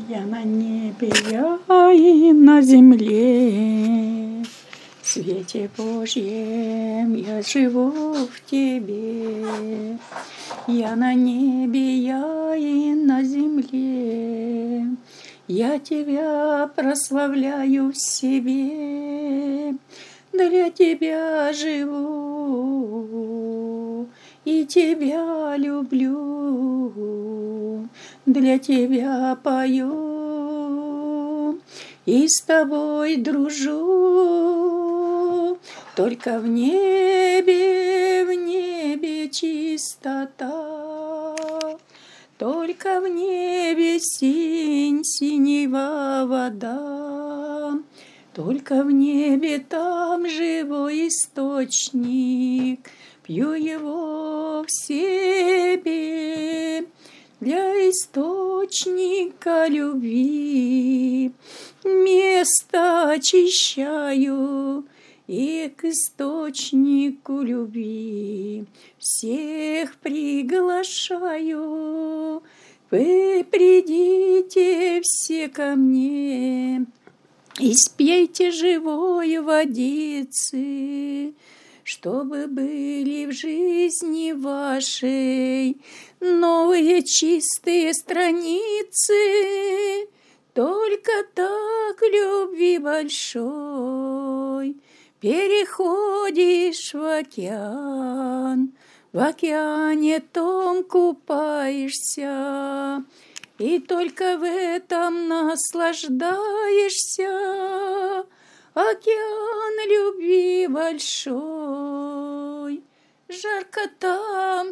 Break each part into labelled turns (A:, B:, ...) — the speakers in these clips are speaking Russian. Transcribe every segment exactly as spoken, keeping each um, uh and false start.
A: Я на небе, я и на земле, в свете Божьем я живу в Тебе. Я на небе, я и на земле, я Тебя прославляю в себе. Для Тебя живу и Тебя люблю, для Тебя пою и с Тобой дружу. Только в небе, в небе чистота, только в небе синь, синева вода, только в небе там живой источник, пью его в себе. Для источника любви место очищаю, и к источнику любви всех приглашаю. Вы придите все ко мне и спейте живой водицы, чтобы были в жизни вашей новые чистые страницы. Только так любви большой переходишь в океан, в океане том купаешься, и только в этом наслаждаешься. Океан любви большой, жарко там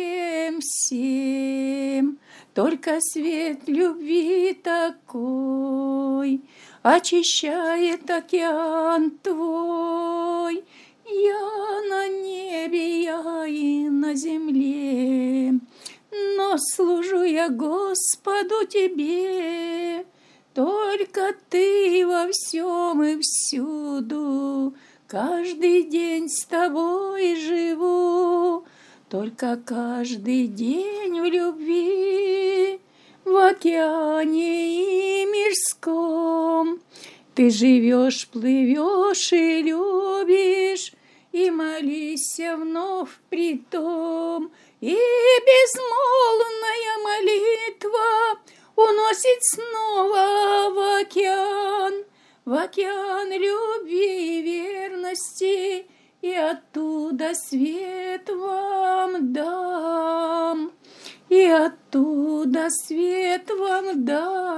A: всем-всем, только свет любви такой очищает океан твой. Я на небе, я и на земле, но служу я Господу Тебе. Только Ты во всем и всюду, каждый день с Тобой живу. Только каждый день в любви, в океане и мирском. Ты живешь, плывешь и любишь, и молися вновь притом. И безмолвная молитва уносит снова в океан, в океан любви и верности, и оттуда свет вам дам, и оттуда свет вам дам.